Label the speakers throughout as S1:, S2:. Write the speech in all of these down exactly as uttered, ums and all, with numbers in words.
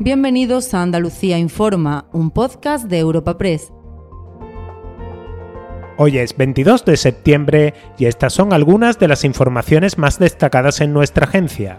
S1: Bienvenidos a Andalucía Informa, un podcast de Europa Press.
S2: Hoy es veintidós de septiembre y estas son algunas de las informaciones más destacadas en nuestra agencia.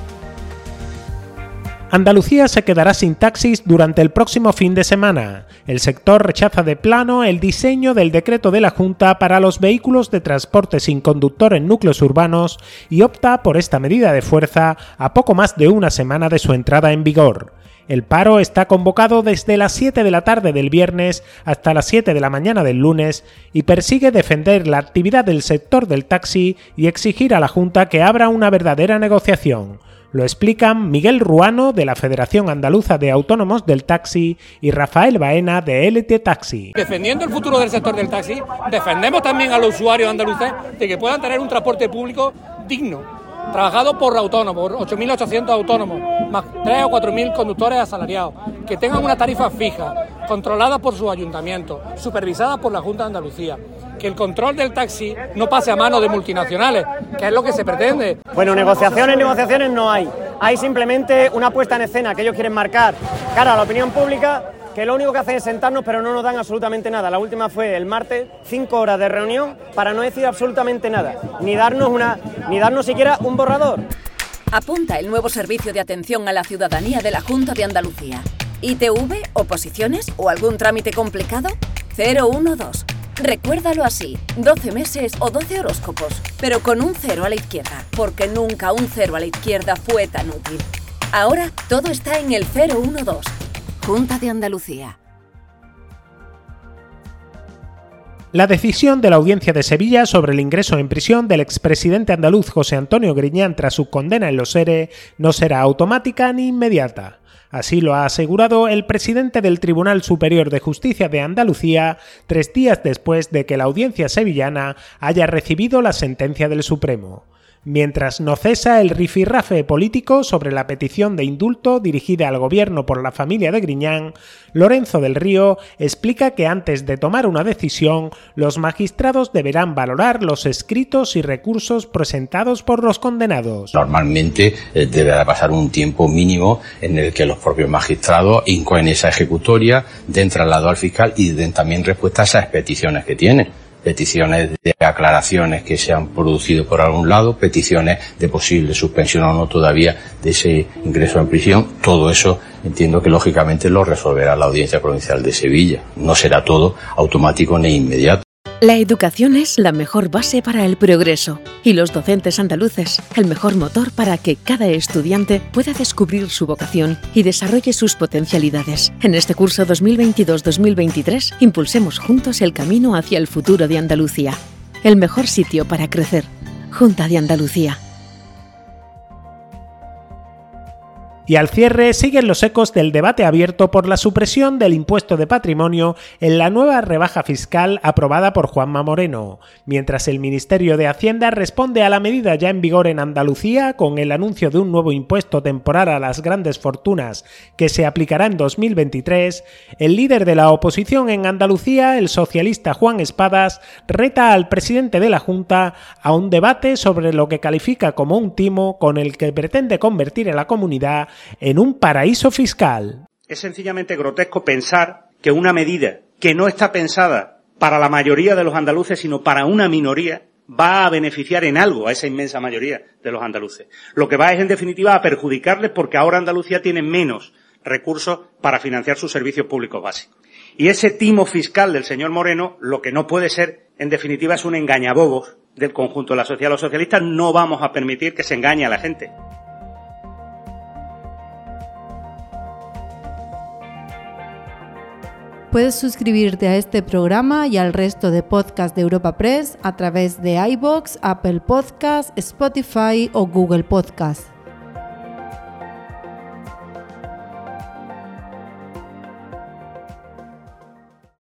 S2: Andalucía se quedará sin taxis durante el próximo fin de semana. El sector rechaza de plano el diseño del decreto de la Junta para los vehículos de transporte sin conductor en núcleos urbanos y opta por esta medida de fuerza a poco más de una semana de su entrada en vigor. El paro está convocado desde las siete de la tarde del viernes hasta las siete de la mañana del lunes y persigue defender la actividad del sector del taxi y exigir a la Junta que abra una verdadera negociación. Lo explican Miguel Ruano, de la Federación Andaluza de Autónomos del Taxi, y Rafael Baena, de L T Taxi.
S3: Defendiendo el futuro del sector del taxi, defendemos también a los usuarios andaluces de que puedan tener un transporte público digno, trabajado por autónomos, ocho mil ochocientos autónomos, más tres o cuatro mil conductores asalariados, que tengan una tarifa fija, controlada por sus ayuntamientos, supervisada por la Junta de Andalucía. Que el control del taxi no pase a manos de multinacionales, que es lo que se pretende.
S4: Bueno, negociaciones, negociaciones no hay. Hay simplemente una puesta en escena que ellos quieren marcar cara a la opinión pública, que lo único que hacen es sentarnos, pero no nos dan absolutamente nada. La última fue el martes, cinco horas de reunión para no decir absolutamente nada, ni darnos una, ni darnos siquiera un borrador.
S5: Apunta el nuevo servicio de atención a la ciudadanía de la Junta de Andalucía. I T V, oposiciones o algún trámite complicado, cero uno dos. Recuérdalo así, doce meses o doce horóscopos, pero con un cero a la izquierda, porque nunca un cero a la izquierda fue tan útil. Ahora todo está en el cero uno dos. Junta de Andalucía.
S2: La decisión de la Audiencia de Sevilla sobre el ingreso en prisión del expresidente andaluz José Antonio Griñán tras su condena en los ERE no será automática ni inmediata. Así lo ha asegurado el presidente del Tribunal Superior de Justicia de Andalucía tres días después de que la audiencia sevillana haya recibido la sentencia del Supremo. Mientras no cesa el rifirrafe político sobre la petición de indulto dirigida al gobierno por la familia de Griñán, Lorenzo del Río explica que antes de tomar una decisión, los magistrados deberán valorar los escritos y recursos presentados por los condenados.
S6: Normalmente eh, deberá pasar un tiempo mínimo en el que los propios magistrados incoen esa ejecutoria, den traslado al fiscal y den también respuesta a esas peticiones que tienen. Peticiones de aclaraciones que se han producido por algún lado, peticiones de posible suspensión o no todavía de ese ingreso en prisión. Todo eso entiendo que lógicamente lo resolverá la Audiencia Provincial de Sevilla. No será todo automático ni inmediato.
S7: La educación es la mejor base para el progreso y los docentes andaluces el mejor motor para que cada estudiante pueda descubrir su vocación y desarrolle sus potencialidades. En este curso dos mil veintidós dos mil veintitrés impulsemos juntos el camino hacia el futuro de Andalucía. El mejor sitio para crecer. Junta de Andalucía.
S2: Y al cierre siguen los ecos del debate abierto por la supresión del impuesto de patrimonio en la nueva rebaja fiscal aprobada por Juanma Moreno, mientras el Ministerio de Hacienda responde a la medida ya en vigor en Andalucía con el anuncio de un nuevo impuesto temporal a las grandes fortunas que se aplicará en dos mil veintitrés, el líder de la oposición en Andalucía, el socialista Juan Espadas, reta al presidente de la Junta a un debate sobre lo que califica como un timo con el que pretende convertir a la comunidad en un paraíso fiscal.
S8: Es sencillamente grotesco pensar que una medida que no está pensada para la mayoría de los andaluces, sino para una minoría, va a beneficiar en algo a esa inmensa mayoría de los andaluces. Lo que va es, en definitiva, a perjudicarles porque ahora Andalucía tiene menos recursos para financiar sus servicios públicos básicos. Y ese timo fiscal del señor Moreno, lo que no puede ser, en definitiva, es un engañabobos del conjunto de la sociedad. Los socialistas no vamos a permitir que se engañe a la gente.
S1: Puedes suscribirte a este programa y al resto de podcasts de Europa Press a través de iVoox, Apple Podcasts, Spotify o Google Podcasts.